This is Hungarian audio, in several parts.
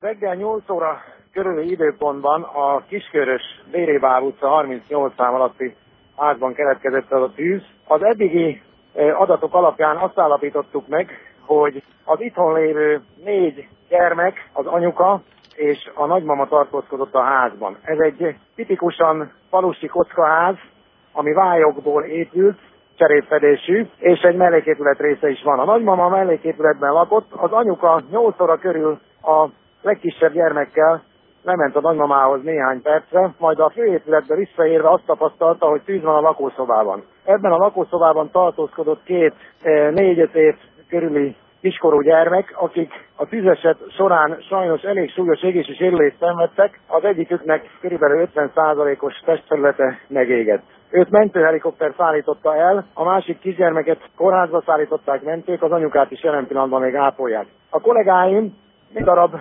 Reggel 8 óra körüli időpontban a Kiskörös Bérébál utca 38 szám alatti házban keletkezett az a tűz. Az eddigi adatok alapján azt állapítottuk meg, hogy az itthon lévő 4 gyermek, az anyuka és a nagymama tartózkodott a házban. Ez egy tipikusan falusi kockaház, ami vályokból épült, cserépfedésű, és egy melléképület része is van. A nagymama a melléképületben lakott, az anyuka 8 óra körül a legkisebb gyermekkel lement a nagymamához néhány percre, majd a főépületbe visszaérve azt tapasztalta, hogy tűz van a lakószobában. Ebben a lakószobában tartózkodott 2 4-5 év körüli kiskorú gyermek, akik a tűzeset során sajnos elég súlyos égési sérülést szenvedtek, az egyiküknek körülbelül 50%-os testterülete megégett. Őt mentőhelikopter szállította el, a másik kisgyermeket kórházba szállították mentők, az anyukát is jelen pillanatban még ápolják. A kollégáim egy darab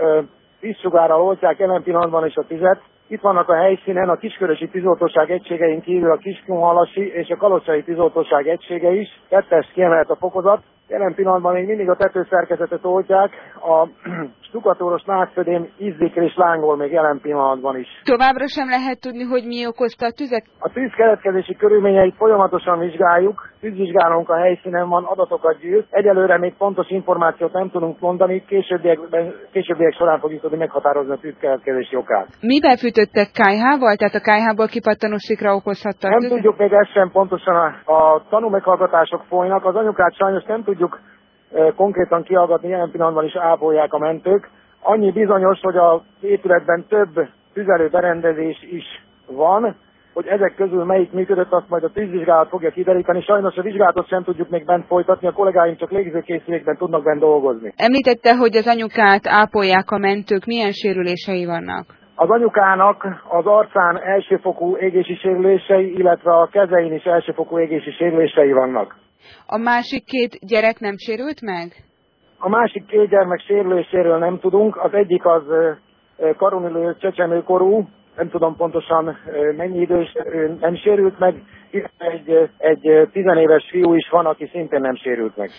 vízsugárral oltják jelen pillanatban is a tüzet. Itt vannak a helyszínen a Kiskörösi tűzoltóság egységein kívül a Kiskunhalasi és a Kalocsai tűzoltóság egysége is. 2-es kiemelt a fokozat. Jelen pillanatban még mindig a tetőszerkezetet oltják, a stukatóros nádfödém izzik és lángol még jelen pillanatban is. Továbbra sem lehet tudni, hogy mi okozta a tüzet? A tűz keletkezési körülményeit folyamatosan vizsgáljuk, tűzvizsgálónk a helyszínen van, adatokat gyűjt. Egyelőre még pontos információt nem tudunk mondani, későbbiek során fogjuk tudni meghatározni a tűz keletkezési okát. Mivel fűtöttek, kályhával? Tehát a kályhából kipattanó szikra okozhatta a tüzet? Nem tudjuk még ezt sem pontosan, a tanúmeghallgatások folynak, az anyukát sajnos nem tudjuk konkrétan kihallgatni, jelen pillanatban is ápolják a mentők. Annyi bizonyos, hogy az épületben több tüzelőberendezés is van, hogy ezek közül melyik működött, azt majd a tűzvizsgálat fogja kideríteni. Sajnos a vizsgálatot sem tudjuk még bent folytatni, a kollégáink csak légzőkészülékben tudnak bent dolgozni. Említette, hogy az anyukát ápolják a mentők, milyen sérülései vannak? Az anyukának az arcán elsőfokú égési sérülései, illetve a kezein is elsőfokú égési sérülései vannak. A másik 2 gyerek nem sérült meg? A másik 2 gyermek sérüléséről nem tudunk, az egyik az karunülő csecsemőkorú, nem tudom pontosan mennyi idős, nem sérült meg, egy 10 éves fiú is van, aki szintén nem sérült meg.